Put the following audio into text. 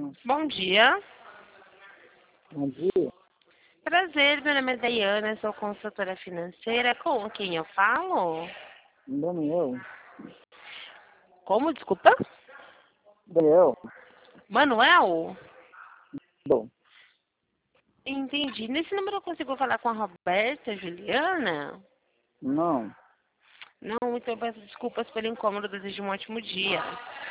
Bom dia. Bom dia. Prazer, meu nome é Daiana, sou consultora financeira. Com quem eu falo? Daniel. Como, desculpa? Daniel. Manuel? Bom, Entendi. Nesse número eu consigo falar com a Roberta Juliana? não. Não, então eu peço desculpas pelo incômodo, desejo um ótimo dia.